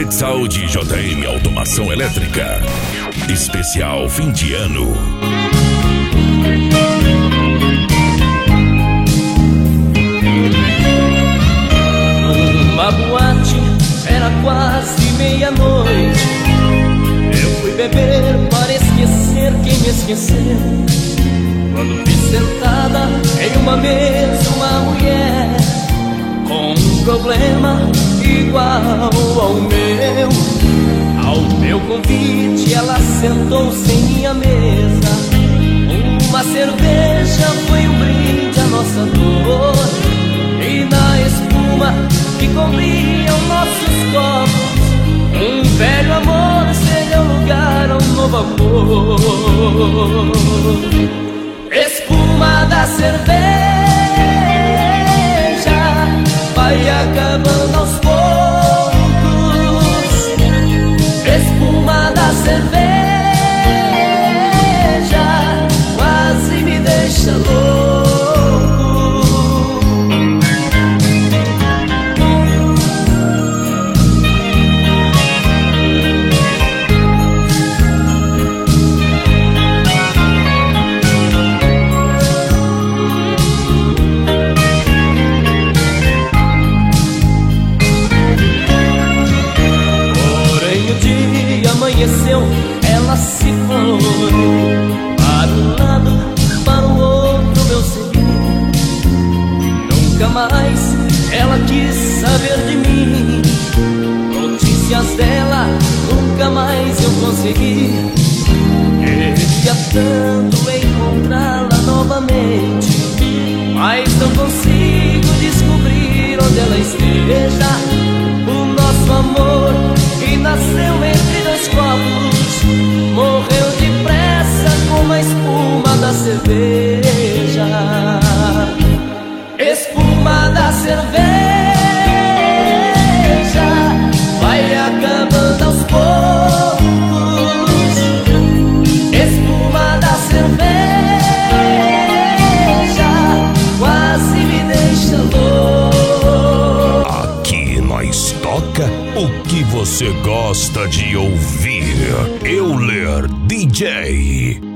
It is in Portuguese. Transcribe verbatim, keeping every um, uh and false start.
Quetzal de J M Automação Elétrica. Especial fim de ano. Numa boate, era quase meia-noite. Eu fui beber para esquecer quem me esqueceu. Quando vi sentada em uma mesa uma mulher com um problema igual ao meu. Ao meu convite ela sentou-se em minha mesa. Uma cerveja foi um brinde à nossa dor. E na espuma que cobriam nossos copos, um velho amor cedeu lugar a um novo amor. Espuma da cerveja vai acabando aos poucos. Espuma da cerveja quase me deixa louco. Amanheceu, ela se foi para um lado, para o outro meu seguir. Nunca mais ela quis saber de mim. Notícias dela nunca mais eu consegui. Queria tanto encontrá-la novamente, mas não consigo descobrir onde ela esteja. O nosso amor que nasceu entre dois copos morreu depressa como a espuma da cerveja. Espuma da cerveja vai acabando aos poucos. Espuma da cerveja quase me deixa louco. Aqui nós toca o que você gosta de ouvir. Euler D J.